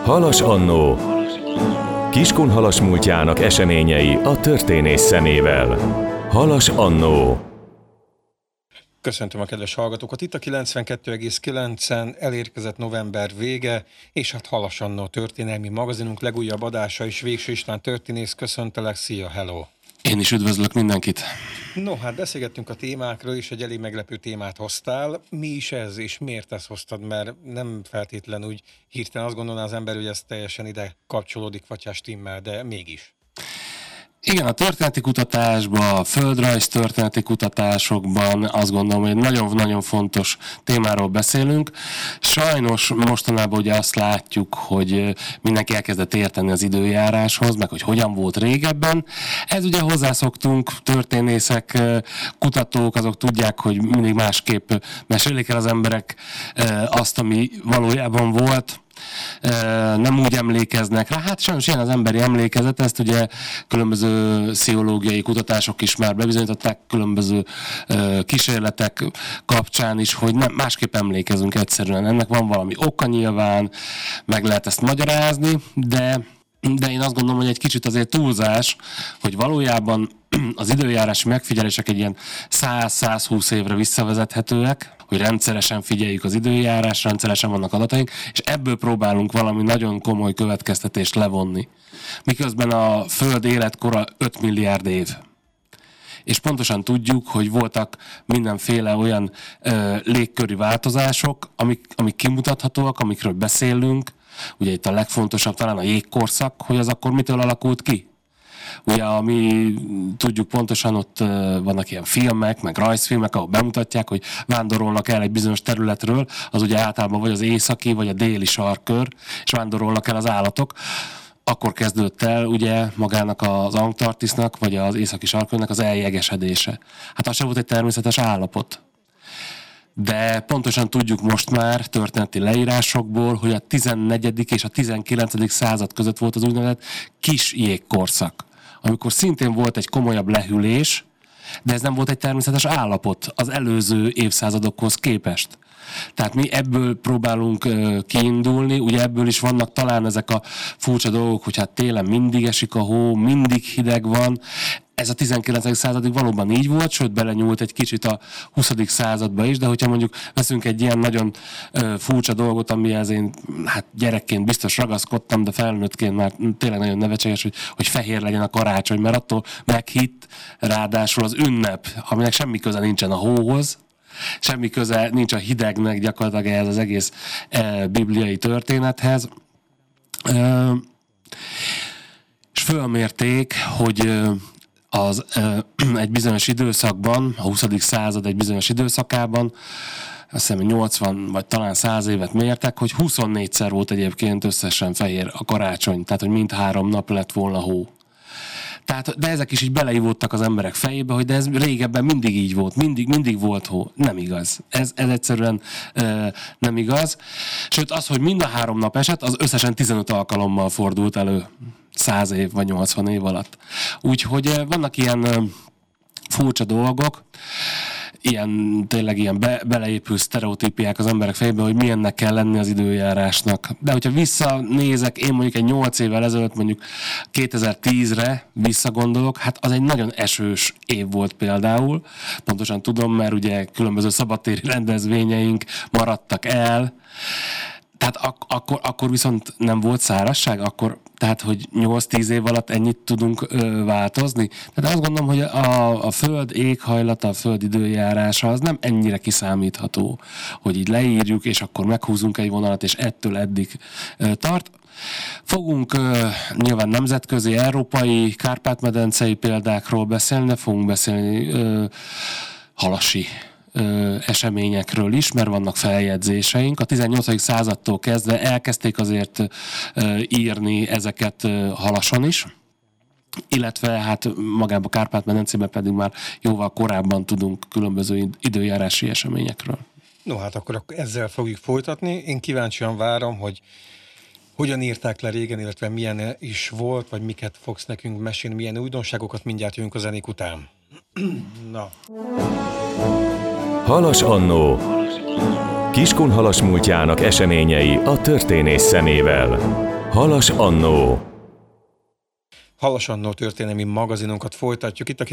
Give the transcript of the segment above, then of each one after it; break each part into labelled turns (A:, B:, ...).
A: Halas annó. Kiskunhalas múltjának eseményei a történész szemével. Halas annó.
B: Köszöntöm a kedves hallgatókat. Itt a 92,9-en elérkezett november vége, és hát Halas annó történelmi magazinunk legújabb adása is. Végső István történész, köszöntelek, szia, hello!
C: Én is üdvözlök mindenkit!
B: No, hát beszélgettünk a témákról, és egy elég meglepő témát hoztál. Mi is ez, és miért ezt hoztad? Mert nem feltétlenül úgy hirtelen azt gondolná az ember, hogy ez teljesen ide kapcsolódik, vagy stimmel, de mégis.
C: Igen, a történeti kutatásban, a földrajz történeti kutatásokban azt gondolom, hogy egy nagyon-nagyon fontos témáról beszélünk. Sajnos mostanában ugye azt látjuk, hogy mindenki elkezdett érteni az időjáráshoz, meg hogy hogyan volt régebben. Ez ugye hozzászoktunk, történészek, kutatók, azok tudják, hogy mindig másképp mesélik el az emberek azt, ami valójában volt. Nem úgy emlékeznek rá. Hát sajnos ilyen az emberi emlékezet, ezt ugye különböző pszichológiai kutatások is már bebizonyították, különböző kísérletek kapcsán is, hogy nem, másképp emlékezünk egyszerűen. Ennek van valami oka nyilván, meg lehet ezt magyarázni, de én azt gondolom, hogy egy kicsit azért túlzás, hogy valójában az időjárási megfigyelések egy ilyen 100-120 évre visszavezethetőek, hogy rendszeresen figyeljük az időjárás, rendszeresen vannak adataink, és ebből próbálunk valami nagyon komoly következtetést levonni. Miközben a Föld életkora 5 milliárd év. És pontosan tudjuk, hogy voltak mindenféle olyan légköri változások, amik kimutathatóak, amikről beszélünk. Ugye itt a legfontosabb talán a jégkorszak, hogy az akkor mitől alakult ki. Ugye, ami tudjuk pontosan, ott vannak ilyen filmek, meg rajzfilmek, ahol bemutatják, hogy vándorolnak el egy bizonyos területről, az ugye általában vagy az északi, vagy a déli sarkkör, és vándorolnak el az állatok. Akkor kezdődött el ugye magának az Antarktisznak, vagy az északi sarkkörnek az eljegesedése. Hát az sem volt egy természetes állapot. De pontosan tudjuk most már történeti leírásokból, hogy a 14. és a 19. század között volt az úgynevezett kis jégkorszak, amikor szintén volt egy komolyabb lehűlés, de ez nem volt egy természetes állapot az előző évszázadokhoz képest. Tehát mi ebből próbálunk kiindulni, ugye ebből is vannak talán ezek a furcsa dolgok, hogy hát télen mindig esik a hó, mindig hideg van. Ez a 19. századig valóban így volt, sőt belenyúlt egy kicsit a 20. századba is, de hogyha mondjuk veszünk egy ilyen nagyon furcsa dolgot, amihez én hát gyerekként biztos ragaszkodtam, de felnőttként már tényleg nagyon nevetséges, hogy fehér legyen a karácsony, mert attól meghitt, ráadásul az ünnep, aminek semmi köze nincsen a hóhoz, semmi köze nincs a hidegnek gyakorlatilag ehhez az egész bibliai történethez. És fölmérték, hogy egy bizonyos időszakban, a 20. század egy bizonyos időszakában, azt hiszem 80 vagy talán 100 évet mértek, hogy 24-szer volt egyébként összesen fehér a karácsony, tehát hogy mind 3 nap lett volna hó. Tehát, de ezek is így beleivódtak az emberek fejébe, hogy de ez régebben mindig így volt, mindig volt hó. Nem igaz. Ez egyszerűen nem igaz. Sőt, az, hogy mind a 3 nap esett, az összesen 15 alkalommal fordult elő 100 év vagy 80 év alatt. Úgyhogy vannak ilyen furcsa dolgok, tényleg ilyen beleépül sztereotípiák az emberek fejébe, hogy milyennek kell lenni az időjárásnak. De hogyha visszanézek, én mondjuk egy 8 évvel ezelőtt, mondjuk 2010-re visszagondolok, hát az egy nagyon esős év volt például. Pontosan tudom, mert ugye különböző szabadtéri rendezvényeink maradtak el. Tehát akkor viszont nem volt szárazság, tehát, hogy 8-10 év alatt ennyit tudunk változni. Tehát azt gondolom, hogy a Föld éghajlata, a Föld időjárása az nem ennyire kiszámítható, hogy így leírjuk, és akkor meghúzunk egy vonalat, és ettől eddig tart. Fogunk nyilván nemzetközi, európai, Kárpát-medencei példákról beszélni, de fogunk beszélni halasi eseményekről is, mert vannak feljegyzéseink. A 18. századtól kezdve elkezdték azért írni ezeket Halason is, illetve hát magában a Kárpát-medencében pedig már jóval korábban tudunk különböző időjárási eseményekről.
B: No, hát akkor ezzel fogjuk folytatni. Én kíváncsian várom, hogy hogyan írták le régen, illetve milyen is volt, vagy miket fogsz nekünk mesélni, milyen újdonságokat, mindjárt jövünk a zenék után. Na.
A: Halas annó. Kiskunhalas múltjának eseményei a történész szemével. Halas annó.
B: Halas annó történelmi magazinunkat folytatjuk. Itt a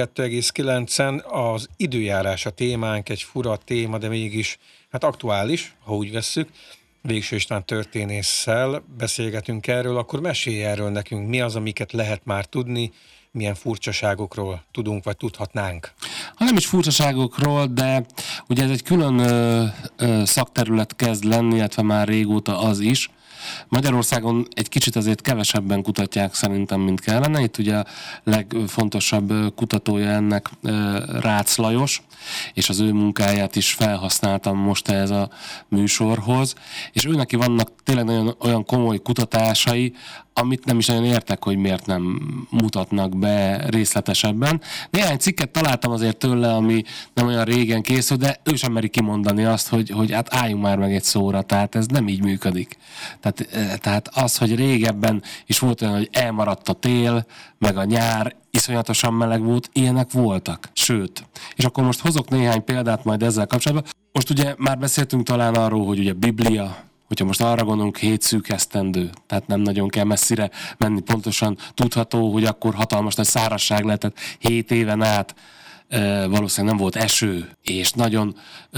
B: 92,9-en az időjárás a témánk, egy fura téma, de mégis aktuális, ha úgy vesszük. Végső István történésszel beszélgetünk erről, akkor mesélj erről nekünk, mi az, amiket lehet már tudni, milyen furcsaságokról tudunk, vagy tudhatnánk.
C: Ha nem is furcsaságokról, de ugye ez egy külön szakterület kezd lenni, illetve már régóta az is. Magyarországon egy kicsit azért kevesebben kutatják szerintem, mint kellene. Itt ugye a legfontosabb kutatója ennek Rácz Lajos, és az ő munkáját is felhasználtam most ez a műsorhoz, és őneki vannak tényleg olyan komoly kutatásai, amit nem is nagyon értek, hogy miért nem mutatnak be részletesebben. Néhány cikket találtam azért tőle, ami nem olyan régen készült, de ő sem meri kimondani azt, hogy hát álljunk már meg egy szóra, tehát ez nem így működik. Tehát az, hogy régebben is volt olyan, hogy elmaradt a tél, meg a nyár, iszonyatosan meleg volt, ilyenek voltak. Sőt, és akkor most hozok néhány példát majd ezzel kapcsolatban. Most ugye már beszéltünk talán arról, hogy ugye Biblia, hogyha most arra gondolunk, 7 szűk esztendő, tehát nem nagyon kell messzire menni, pontosan tudható, hogy akkor hatalmas nagy szárazság lehetett 7 éven át, valószínűleg nem volt eső, és nagyon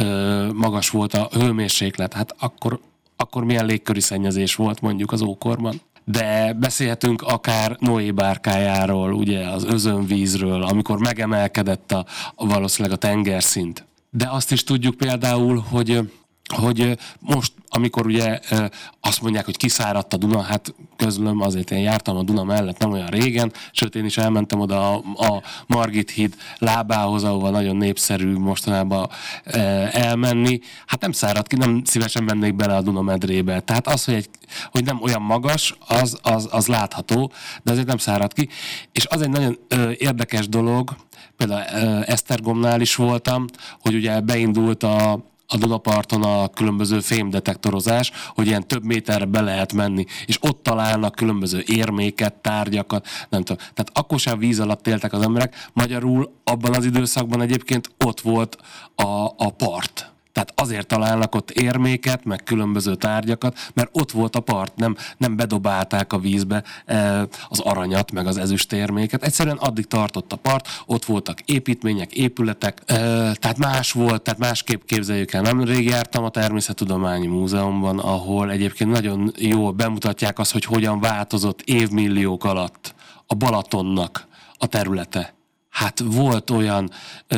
C: magas volt a hőmérséklet, hát akkor milyen légköri szennyezés volt mondjuk az ókorban. De beszélhetünk akár Noé bárkájáról, ugye az özönvízről, amikor megemelkedett valószínűleg a tengerszint. De azt is tudjuk például, hogy most, amikor ugye azt mondják, hogy kiszáradt a Duna, hát közlöm, azért én jártam a Duna mellett nem olyan régen, sőt én is elmentem oda a Margit híd lábához, ahova nagyon népszerű mostanában elmenni. Hát nem szárad ki, nem szívesen mennék bele a Duna medrébe. Tehát az, hogy nem olyan magas, az látható, de azért nem szárad ki. És az egy nagyon érdekes dolog, például Esztergomnál is voltam, hogy ugye beindult a Dunaparton a különböző fémdetektorozás, hogy ilyen több méterre be lehet menni, és ott találnak különböző érméket, tárgyakat, nem tudom. Tehát akkor sem víz alatt éltek az emberek, magyarul abban az időszakban egyébként ott volt a part. Tehát azért találnak ott érméket, meg különböző tárgyakat, mert ott volt a part, nem bedobálták a vízbe az aranyat, meg az ezüstérméket. Egyszerűen addig tartott a part, ott voltak építmények, épületek, tehát más volt, tehát másképp képzeljük el. Nemrég jártam a Természettudományi Múzeumban, ahol egyébként nagyon jól bemutatják azt, hogy hogyan változott évmilliók alatt a Balatonnak a területe. Hát volt olyan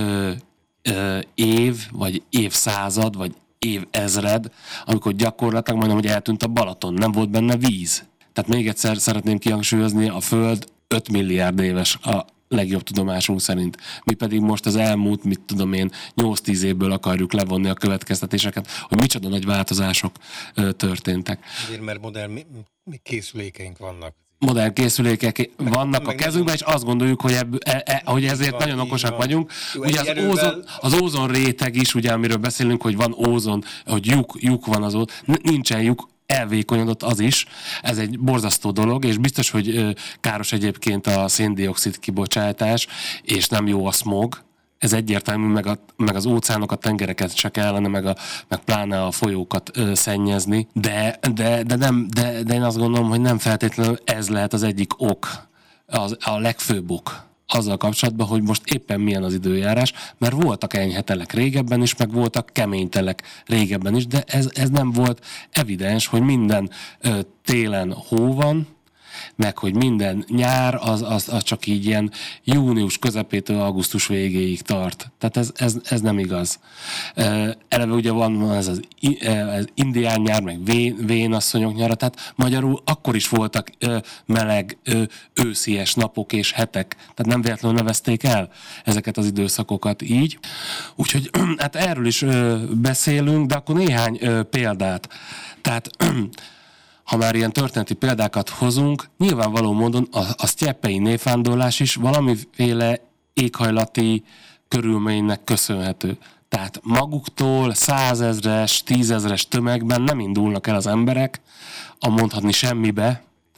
C: év, vagy évszázad, vagy évezred, amikor gyakorlatilag majdnem, hogy eltűnt a Balaton, nem volt benne víz. Tehát még egyszer szeretném kihangsúlyozni, a Föld 5 milliárd éves a legjobb tudomásunk szerint. Mi pedig most az elmúlt, 8-10 évből akarjuk levonni a következtetéseket, hogy micsoda nagy változások történtek.
B: Azért, mert modern készülékeink vannak.
C: Modern készülékek vannak a kezünkben, és azt gondoljuk, hogy ezért nagyon okosak vagyunk. Ugye az ózon réteg is, ugye, amiről beszélünk, hogy van ózon, hogy lyuk van az ózon, nincsen lyuk, elvékonyodott az is. Ez egy borzasztó dolog, és biztos, hogy káros egyébként a szén-dioxid kibocsátás, és nem jó a smog. Ez egyértelmű, meg az óceánokat, tengereket se kellene, meg pláne a folyókat szennyezni, de én azt gondolom, hogy nem feltétlenül ez lehet az egyik ok, a legfőbb ok azzal kapcsolatban, hogy most éppen milyen az időjárás, mert voltak enyhe telek régebben is, meg voltak kemény telek régebben is, de ez nem volt evidens, hogy minden télen hó van, meg hogy minden nyár az csak így ilyen június közepétől augusztus végéig tart. Tehát ez nem igaz. Eleve ugye van ez az indián nyár, meg vénasszonyok nyara, tehát magyarul akkor is voltak meleg őszies napok és hetek. Tehát nem véletlenül nevezték el ezeket az időszakokat így. Úgyhogy hát erről is beszélünk, de akkor néhány példát. Tehát ha már ilyen történeti példákat hozunk, nyilvánvaló módon a sztyeppei népvándorlás is valamiféle éghajlati körülménynek köszönhető. Tehát maguktól 100 000-es, 10 000-es tömegben nem indulnak el az emberek, mondhatni semmibe,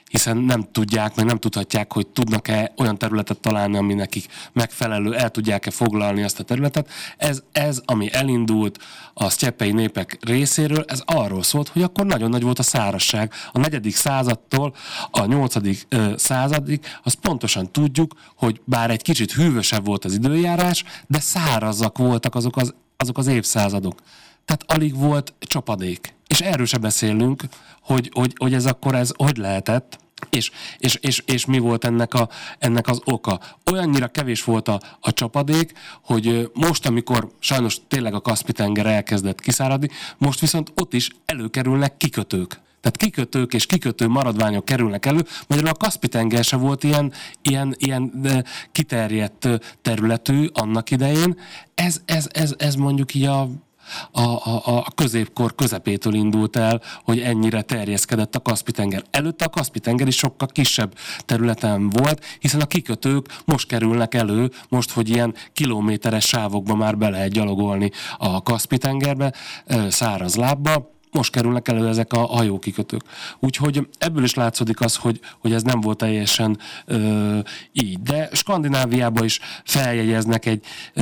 C: hiszen nem tudják, meg nem tudhatják, hogy tudnak-e olyan területet találni, ami nekik megfelelő, el tudják-e foglalni azt a területet. Ez ami elindult a sztyeppei népek részéről, ez arról szólt, hogy akkor nagyon nagy volt a szárazság. A 4. századtól a 8. századig, azt pontosan tudjuk, hogy bár egy kicsit hűvösebb volt az időjárás, de szárazak voltak azok az évszázadok. Tehát alig volt csapadék. És erről se beszélünk, hogy ez akkor hogy lehetett, és mi volt ennek az oka. Olyannyira kevés volt a csapadék, hogy most, amikor sajnos tényleg a Kaszpi-tenger elkezdett kiszáradni, most viszont ott is előkerülnek kikötők. Tehát kikötők és kikötő maradványok kerülnek elő, magyarul a Kaszpi-tenger se volt ilyen kiterjedt területű annak idején. Ez mondjuk így a középkor közepétől indult el, hogy ennyire terjeszkedett a Kaszpi-tenger. Előtte a Kaszpi-tenger is sokkal kisebb területen volt, hiszen a kikötők most kerülnek elő, most, hogy ilyen kilométeres sávokba már be lehet gyalogolni a Kaszpi-tengerbe, száraz lábba, most kerülnek elő ezek a hajókikötők. Úgyhogy ebből is látszódik az, hogy ez nem volt teljesen így. De Skandináviában is feljegyeznek egy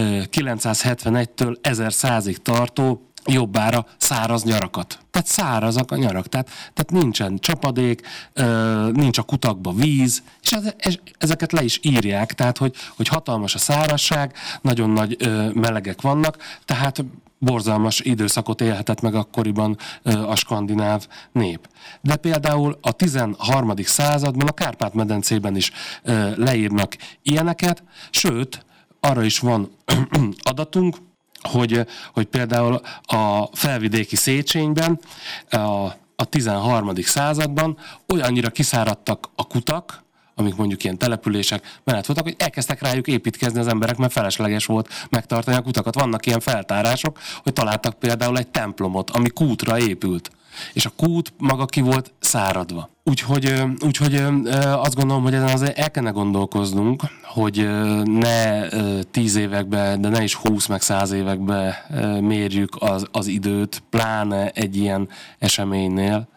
C: 971-től 1100-ig tartó jobbára száraz nyarakat. Tehát szárazak a nyarak. Tehát nincsen csapadék, nincs a kutakba víz, és ezeket le is írják, tehát hogy hatalmas a szárazság, nagyon nagy melegek vannak, tehát borzalmas időszakot élhetett meg akkoriban a skandináv nép. De például a 13. században a Kárpát-medencében is leírnak ilyeneket, sőt, arra is van adatunk, hogy például a felvidéki Széchenyben a 13. században olyannyira kiszáradtak a kutak, amik mondjuk ilyen települések mellett voltak, hogy elkezdtek rájuk építkezni az emberek, mert felesleges volt megtartani a kutakat. Vannak ilyen feltárások, hogy találtak például egy templomot, ami kútra épült. És a kút maga ki volt száradva. Úgyhogy azt gondolom, hogy ezen azért el kellene gondolkoznunk, hogy ne 10 évekbe, de ne is 20 meg 100 évekbe mérjük az időt, pláne egy ilyen eseménynél,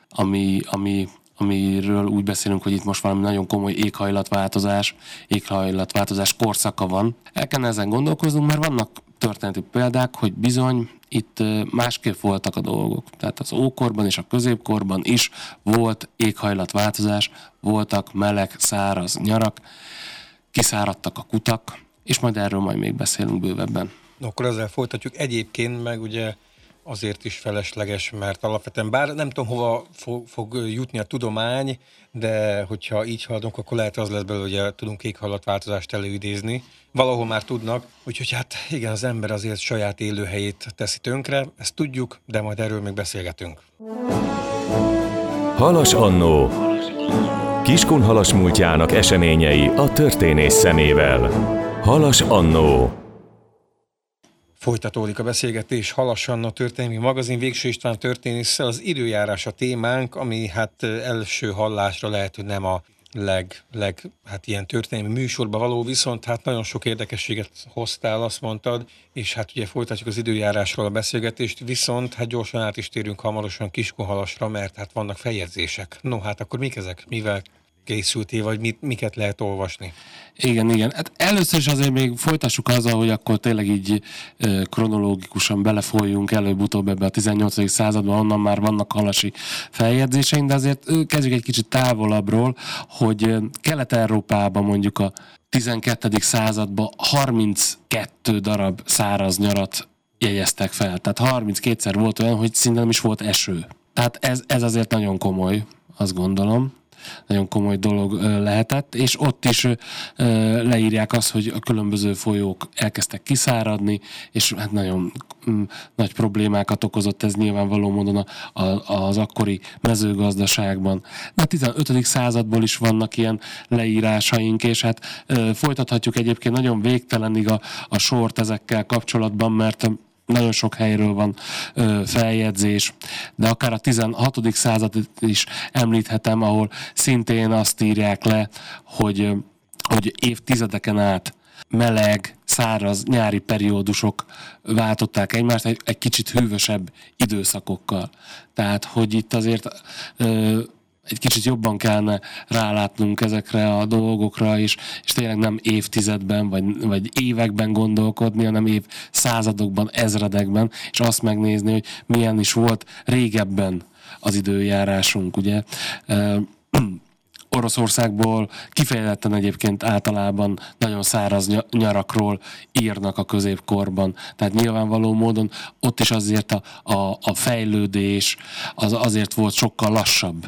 C: amiről úgy beszélünk, hogy itt most valami nagyon komoly éghajlatváltozás korszaka van. El kellene ezen gondolkoznunk, mert vannak történeti példák, hogy bizony itt másképp voltak a dolgok. Tehát az ókorban és a középkorban is volt éghajlatváltozás, voltak meleg, száraz nyarak, kiszáradtak a kutak, és majd erről még beszélünk bővebben.
B: Akkor ezzel folytatjuk. Egyébként meg ugye azért is felesleges, mert alapvetően bár nem tudom, hova fog jutni a tudomány, de hogyha így haladunk, akkor lehet az lesz belőle, hogy tudunk éghajlatváltozást előidézni. Valahol már tudnak, úgyhogy hát igen, az ember azért saját élőhelyét teszi tönkre, ezt tudjuk, de majd erről még beszélgetünk.
A: Halas Annó. Kiskunhalas múltjának eseményei a történész szemével. Halas Annó.
B: Folytatódik a beszélgetés Halas Anna történelmi magazin Végső István történésszel. Az időjárás a témánk, ami hát első hallásra lehet, hogy nem a hát ilyen történelmi műsorba való, viszont hát nagyon sok érdekességet hoztál, azt mondtad, és hát ugye folytatjuk az időjárásról a beszélgetést, viszont hát gyorsan át is térünk hamarosan Kiskunhalasra, mert hát vannak feljegyzések. No, hát akkor mik ezek? Mivel készültél, vagy miket lehet olvasni?
C: Igen. Hát először is azért még folytassuk azzal, hogy akkor tényleg így kronológikusan belefolyjunk előbb-utóbb ebbe a 18. században, onnan már vannak halasi feljegyzéseink, de azért kezdjük egy kicsit távolabbról, hogy Kelet-Európában mondjuk a 12. században 32 darab száraz nyarat jegyeztek fel. Tehát 32-szer volt olyan, hogy szinte nem is volt eső. Tehát ez azért nagyon komoly, azt gondolom. Nagyon komoly dolog lehetett, és ott is leírják azt, hogy a különböző folyók elkezdtek kiszáradni, és hát nagyon nagy problémákat okozott ez nyilvánvaló módon az akkori mezőgazdaságban. De a 15. századból is vannak ilyen leírásaink, és hát folytathatjuk egyébként nagyon végtelenig a sort ezekkel kapcsolatban, mert nagyon sok helyről van feljegyzés, de akár a 16. századot is említhetem, ahol szintén azt írják le, hogy évtizedeken át meleg, száraz, nyári periódusok váltották egymást egy kicsit hűvösebb időszakokkal. Tehát, hogy itt azért egy kicsit jobban kellene rálátnunk ezekre a dolgokra is, és tényleg nem évtizedben, vagy években gondolkodni, hanem évszázadokban, ezredekben, és azt megnézni, hogy milyen is volt régebben az időjárásunk, ugye. Oroszországból kifejezetten egyébként általában nagyon száraz nyarakról írnak a középkorban. Tehát nyilvánvaló módon ott is azért a fejlődés azért volt sokkal lassabb.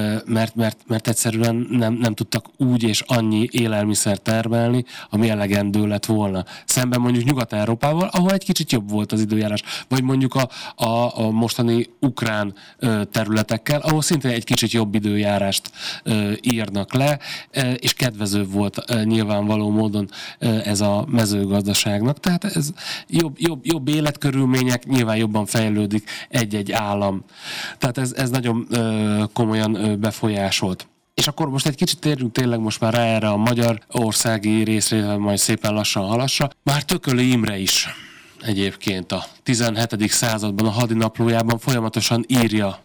C: Mert egyszerűen nem tudtak úgy és annyi élelmiszer termelni, ami elegendő lett volna. Szemben mondjuk Nyugat-Európával, ahol egy kicsit jobb volt az időjárás. Vagy mondjuk a mostani ukrán területekkel, ahol szintén egy kicsit jobb időjárást írnak le, és kedvezőbb volt nyilvánvaló módon ez a mezőgazdaságnak. Tehát ez jobb életkörülmények, nyilván jobban fejlődik egy-egy állam. Tehát ez nagyon komolyan befolyásolt. És akkor most egy kicsit térjünk tényleg most már rá erre a magyarországi részre, majd szépen lassan halassa. Már Tököli Imre is egyébként a 17. században a hadinaplójában folyamatosan írja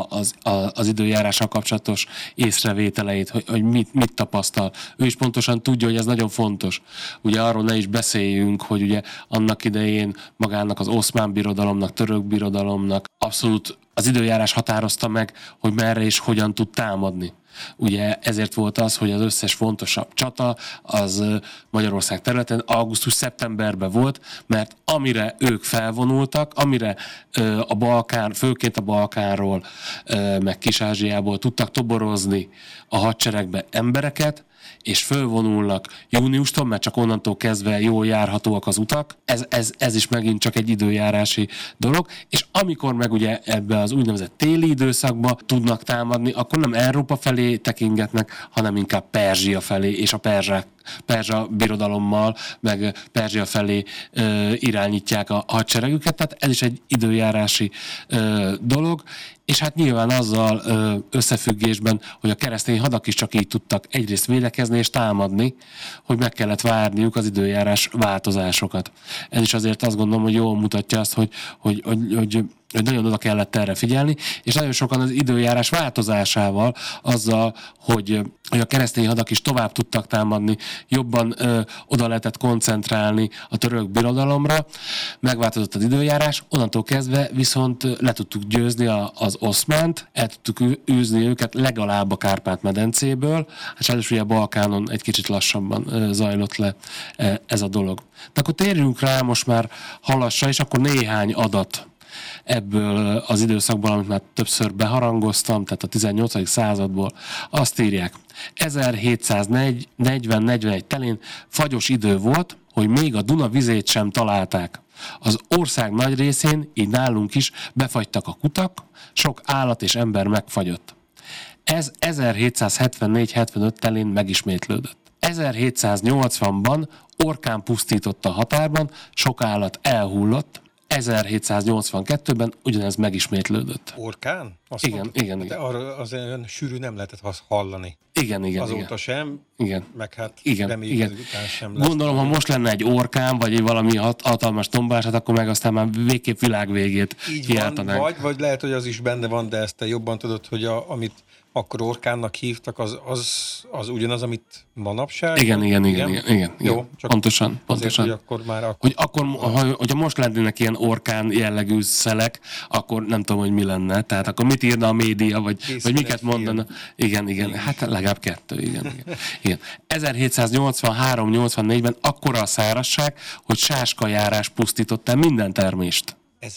C: az időjárással kapcsolatos észrevételeit, hogy mit tapasztal. Ő is pontosan tudja, hogy ez nagyon fontos. Ugye arról ne is beszéljünk, hogy ugye annak idején magának az oszmán birodalomnak, török birodalomnak abszolút az időjárás határozta meg, hogy merre és hogyan tud támadni. Ugye ezért volt az, hogy az összes fontosabb csata az Magyarország területen augusztus-szeptemberben volt, mert amire ők felvonultak, amire a Balkán, főként a Balkánról, meg Kis-Ázsiából tudtak toborozni a hadseregbe embereket, és fölvonulnak júniustól, mert csak onnantól kezdve jól járhatóak az utak. Ez is megint csak egy időjárási dolog, és amikor meg ugye ebbe az úgynevezett téli időszakba tudnak támadni, akkor nem Európa felé tekingetnek, hanem inkább Perzsia felé, és a perzsa birodalommal, meg Perzsia felé irányítják a hadseregüket, tehát ez is egy időjárási dolog, és hát nyilván azzal összefüggésben, hogy a keresztény hadak is csak így tudtak egyrészt védekezni és támadni, hogy meg kellett várniuk az időjárás változásokat. Ez is azért azt gondolom, hogy jól mutatja azt, hogy nagyon oda kellett erre figyelni, és nagyon sokan az időjárás változásával, azzal, hogy a keresztény hadak is tovább tudtak támadni, jobban oda lehetett koncentrálni a török birodalomra, megváltozott az időjárás, onnantól kezdve viszont le tudtuk győzni az oszmánt, el tudtuk űzni őket legalább a Kárpát-medencéből, és először ugye a Balkánon egy kicsit lassabban zajlott le ez a dolog. De akkor térjünk rá most már halasra, és akkor néhány adat ebből az időszakból, amit már többször beharangoztam, tehát a 18. századból, azt írják. 1740-41 telén fagyos idő volt, hogy még a Duna vizét sem találták. Az ország nagy részén, így nálunk is, befagytak a kutak, sok állat és ember megfagyott. Ez 1774-75 telén megismétlődött. 1780-ban orkán pusztította a határban, sok állat elhullott, 1782-ben ugyanez megismétlődött.
B: Orkán? Azt
C: igen.
B: De arra azért olyan sűrű nem lehetett hallani.
C: Igen.
B: Azóta sem,
C: igen.
B: meg hát
C: reméljük
B: ezután sem lesz.
C: Gondolom, ha most lenne egy orkán, vagy valami hatalmas tombás, hát akkor meg aztán már végképp világvégét kiáltanánk.
B: Vagy lehet, hogy az is benne van, de ezt te jobban tudod, hogy amit akkor orkánnak hívtak, az ugyanaz, amit manapság?
C: Igen.
B: Jó, csak
C: pontosan.
B: Azért, hogy akkor már...
C: Hogyha most lennének ilyen orkán jellegű szelek, akkor nem tudom, hogy mi lenne. Tehát akkor mit írna a média, vagy miket mondana. Igen. Hát legalább 2, igen. 1783-84-ben akkora a szárazság, hogy sáskajárás pusztított el minden termést.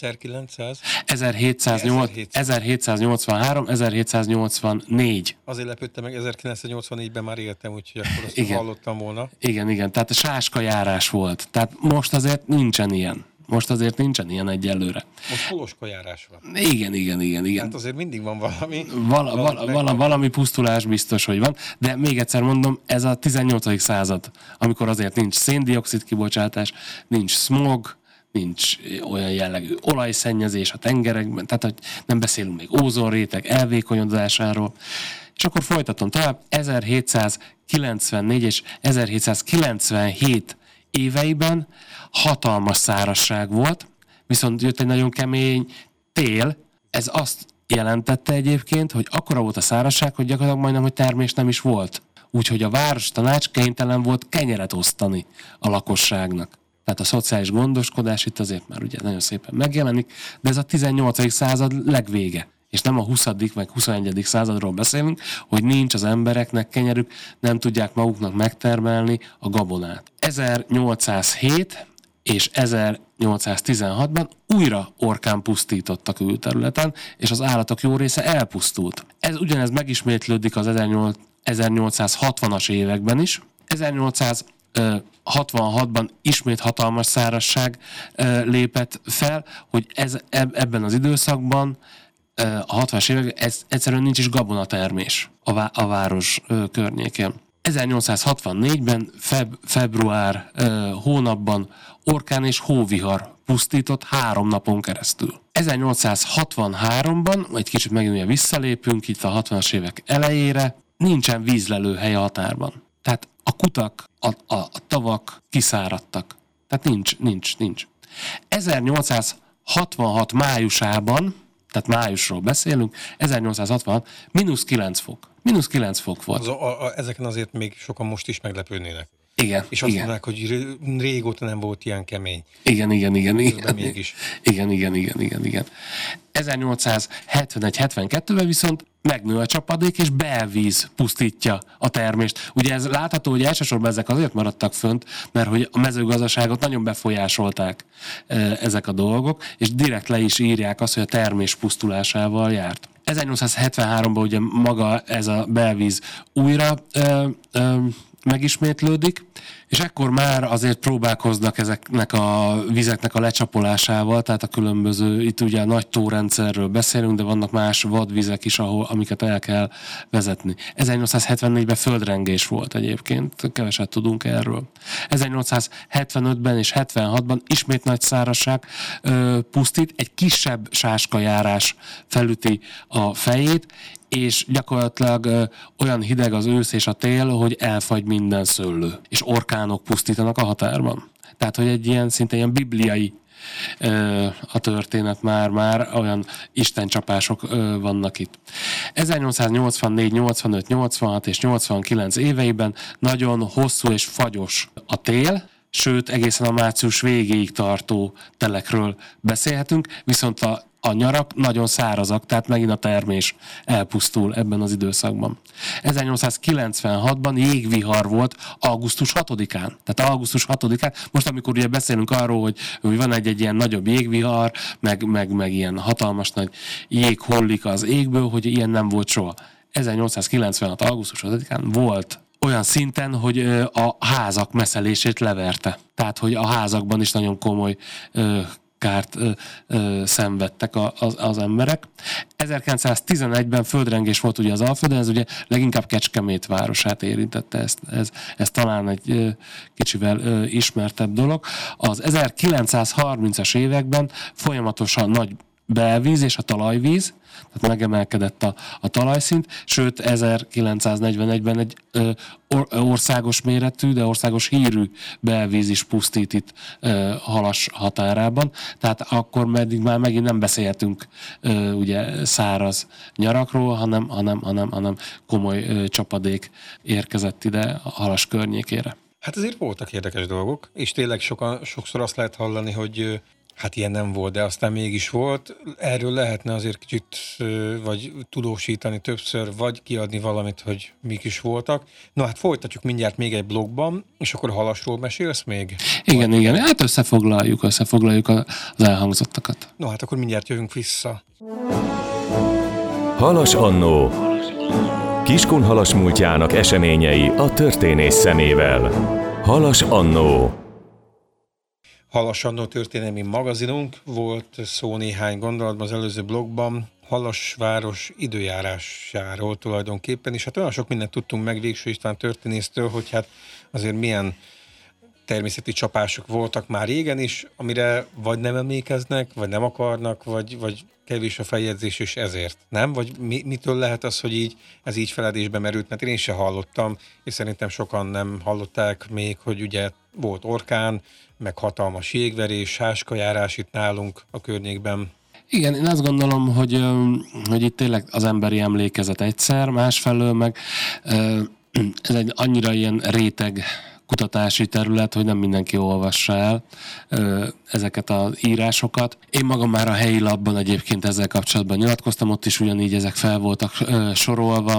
C: 1783-1784. Azért
B: lepődtem meg, 1984-ben már éltem, úgyhogy akkor azt hallottam volna.
C: Igen, tehát a sáskajárás volt. Tehát most azért nincsen ilyen. Egyelőre.
B: Most holoskajárás van.
C: Igen.
B: Hát azért mindig van valami.
C: Valami pusztulás biztos, hogy van, de még egyszer mondom, ez a 18. század, amikor azért nincs széndioxid kibocsátás, nincs smog, nincs olyan jellegű olajszennyezés a tengerekben, tehát hogy nem beszélünk még ózonréteg elvékonyodásáról. És akkor folytatom tovább, 1794 és 1797 éveiben hatalmas szárazság volt, viszont jött egy nagyon kemény tél, ez azt jelentette egyébként, hogy akkora volt a szárazság, hogy gyakorlatilag majdnem, hogy termés nem is volt. Úgyhogy a várostanács kénytelen volt kenyeret osztani a lakosságnak. Tehát a szociális gondoskodás itt azért már ugye nagyon szépen megjelenik, de ez a 18. század legvége. És nem a 20. meg 21. századról beszélünk, hogy nincs az embereknek kenyerük, nem tudják maguknak megtermelni a gabonát. 1807 és 1816-ban újra orkán pusztított a külterületen, és az állatok jó része elpusztult. Ugyanez megismétlődik az 1860-as években is. 1866-ban ismét hatalmas szárazság lépett fel, hogy ebben az időszakban, a 60-as években egyszerűen nincs is gabonatermés a város környékén. 1864-ben február hónapban orkán és hóvihar pusztított 3 napon keresztül. 1863-ban, egy kicsit megint visszalépünk itt a 60-as évek elejére, nincsen vízlelőhely a határban. Tehát a kutak, a tavak kiszáradtak. Tehát nincs. 1866 májusában, tehát májusról beszélünk, 1866 -9 fok. -9 fok volt.
B: Ezeken azért még sokan most is meglepődnének.
C: Igen.
B: És azt mondják, hogy régóta nem volt ilyen kemény.
C: Igen.
B: Mégis.
C: Igen. 1871-72-ben viszont megnő a csapadék, és belvíz pusztítja a termést. Ugye ez látható, hogy elsősorban ezek azért maradtak fönt, mert hogy a mezőgazdaságot nagyon befolyásolták ezek a dolgok, és direkt le is írják azt, hogy a termés pusztulásával járt. 1873-ban ugye maga ez a belvíz újra megismétlődik, és ekkor már azért próbálkoznak ezeknek a vizeknek a lecsapolásával, tehát a különböző, itt ugye a nagy tórendszerről beszélünk, de vannak más vadvizek is, amiket el kell vezetni. 1874-ben földrengés volt egyébként, keveset tudunk erről. 1875-ben és 76-ban ismét nagy szárazság pusztít, egy kisebb sáskajárás felüti a fejét, és gyakorlatilag olyan hideg az ősz és a tél, hogy elfagy minden szőlő. És orkánok pusztítanak a határban. Tehát, hogy egy szinte ilyen bibliai a történet már olyan istencsapások vannak itt. 1884, 85, 86 és 89 éveiben nagyon hosszú és fagyos a tél, sőt egészen a március végéig tartó telekről beszélhetünk, viszont a nyarak nagyon szárazak, tehát megint a termés elpusztul ebben az időszakban. 1896-ban jégvihar volt augusztus 6-án. Tehát augusztus 6-án, most amikor ugye beszélünk arról, hogy van egy ilyen nagyobb jégvihar, meg ilyen hatalmas nagy jég hullik az égből, hogy ilyen nem volt soha. 1896. augusztus 6-án volt olyan szinten, hogy a házak messzelését leverte. Tehát, hogy a házakban is nagyon komoly kárt szenvedtek az emberek. 1911-ben földrengés volt ugye az Alföldön, ez ugye leginkább Kecskemét városát érintette, ez talán egy kicsivel ismertebb dolog. Az 1930-as években folyamatosan nagy belvíz és a talajvíz, tehát megemelkedett a talajszint, sőt 1941-ben egy országos méretű, de országos hírű belvíz is pusztít itt Halas határában, tehát akkor már megint nem beszélhetünk ugye száraz nyarakról, hanem komoly csapadék érkezett ide a Halas környékére.
B: Hát azért voltak érdekes dolgok, és tényleg sokszor azt lehet hallani, hogy hát ilyen nem volt, de aztán mégis volt. Erről lehetne azért kicsit vagy tudósítani többször, vagy kiadni valamit, hogy mik is voltak. Na hát folytatjuk mindjárt még egy blogban, és akkor Halasról mesélsz még?
C: Igen, hát összefoglaljuk az elhangzottakat.
B: No hát akkor mindjárt jövünk vissza.
A: Halas annó. Kiskunhalas múltjának eseményei a történész szemével. Halas annó.
B: Halas annó történelmi magazinunk, volt szó néhány gondolatban az előző blogban Halas város időjárásáról tulajdonképpen, és hát olyan sok mindent tudtunk meg Végső István történésztől, hogy hát azért milyen természeti csapások voltak már régen is, amire vagy nem emlékeznek, vagy nem akarnak, vagy kevés a feljegyzés, és ezért, nem? Vagy mitől lehet az, hogy ez így feledésbe merült, mert én sem hallottam, és szerintem sokan nem hallották még, hogy ugye volt orkán, meg hatalmas jégverés, sáskajárás itt nálunk a környékben.
C: Igen, én azt gondolom, hogy itt tényleg az emberi emlékezet egyszer, másfelől meg ez egy annyira ilyen réteg kutatási terület, hogy nem mindenki olvassa el ezeket az írásokat. Én magam már a helyi labban egyébként ezzel kapcsolatban nyilatkoztam, ott is ugyanígy ezek fel voltak sorolva.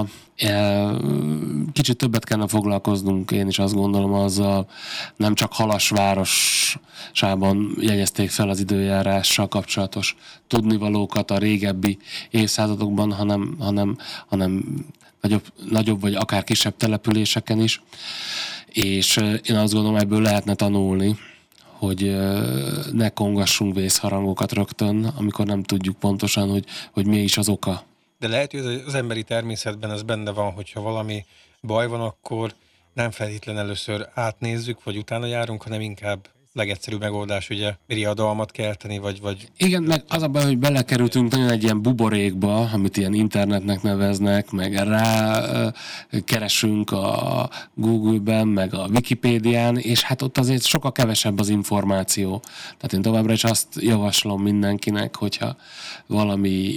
C: Kicsit többet kellene foglalkoznunk, én is azt gondolom azzal, nem csak Halas városában jegyezték fel az időjárással kapcsolatos tudnivalókat a régebbi évszázadokban, hanem nagyobb vagy akár kisebb településeken is. És én azt gondolom, ebből lehetne tanulni, hogy ne kongassunk vészharangokat rögtön, amikor nem tudjuk pontosan, hogy mi is az oka.
B: De lehet, hogy az emberi természetben ez benne van, hogyha valami baj van, akkor nem feltétlenül először átnézzük, vagy utána járunk, hanem inkább legegyszerűbb megoldás, ugye riadalmat kelteni, vagy...
C: Igen, meg az a baj, hogy belekerültünk nagyon egy ilyen buborékba, amit ilyen internetnek neveznek, meg rá keresünk a Google-ben, meg a Wikipédián, és hát ott azért sokkal kevesebb az információ. Tehát én továbbra is azt javaslom mindenkinek, hogyha valami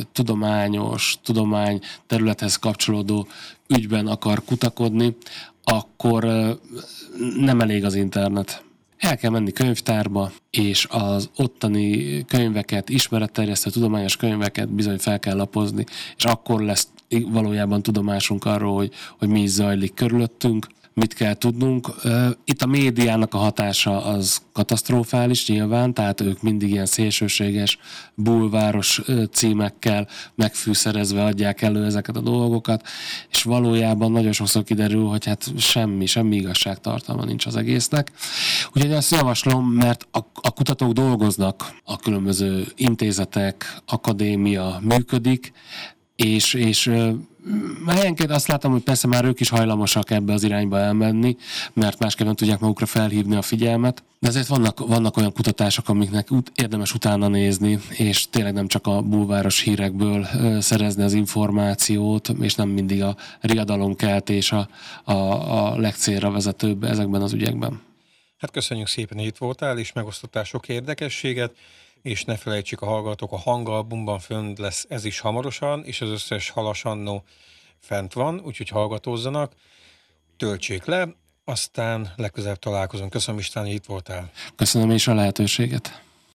C: tudomány területhez kapcsolódó ügyben akar kutakodni, akkor nem elég az internet. El kell menni könyvtárba, és az ottani könyveket, ismeretterjesztő tudományos könyveket bizony fel kell lapozni, és akkor lesz valójában tudomásunk arról, hogy mi is zajlik körülöttünk, mit kell tudnunk. Itt a médiának a hatása az katasztrofális nyilván, tehát ők mindig ilyen szélsőséges, bulváros címekkel megfűszerezve adják elő ezeket a dolgokat, és valójában nagyon sokszor kiderül, hogy hát semmi igazságtartalma nincs az egésznek. Úgyhogy azt javaslom, mert a kutatók dolgoznak, a különböző intézetek, akadémia működik, és helyenként azt látom, hogy persze már ők is hajlamosak ebbe az irányba elmenni, mert másképp nem tudják magukra felhívni a figyelmet. De azért vannak olyan kutatások, amiknek érdemes utána nézni, és tényleg nem csak a bulváros hírekből szerezni az információt, és nem mindig a riadalomkeltés a legcélra vezetőbb ezekben az ügyekben.
B: Hát köszönjük szépen, hogy itt voltál, és megosztottál sok érdekességet, és ne felejtsék a hallgatók, a hangalbumban fönt lesz ez is hamarosan, és az összes Halas Annó fent van, úgyhogy hallgatózzanak, töltsék le, aztán legközelebb találkozunk. Köszönöm István, hogy itt voltál.
C: Köszönöm is a lehetőséget.